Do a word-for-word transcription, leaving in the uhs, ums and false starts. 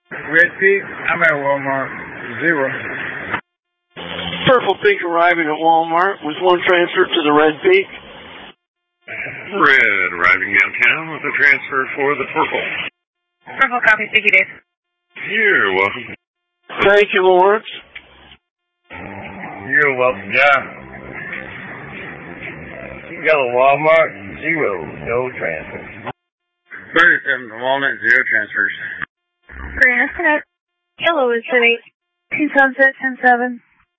Red Peak, I'm at Walmart. Zero. Purple Peak arriving at Walmart with one transfer to the Red Peak. Red arriving downtown with a transfer for the Purple. Purple copy, Sticky Dave. You're welcome. Thank you, Lawrence. You're welcome, John. You got a Walmart, zero, no transfers. thirty-seven to Walnut, zero transfers. Green Connect. Yellow is City. Two Sunset, ten seven.